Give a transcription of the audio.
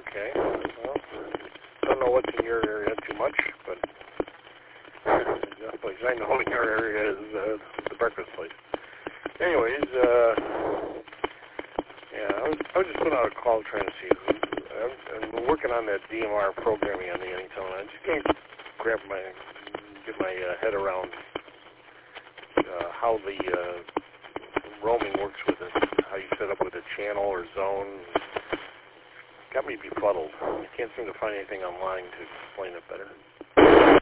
Okay. Well, don't know what's in your area too much, but the place I know in your area is the breakfast place. Anyways, yeah, I was just putting out a call trying to see. I'm working on that DMR programming on the Anytone. I just can't get my head around how the roaming works with it, how you set up with a channel or zone. Got me befuddled. I can't seem to find anything online to explain it better.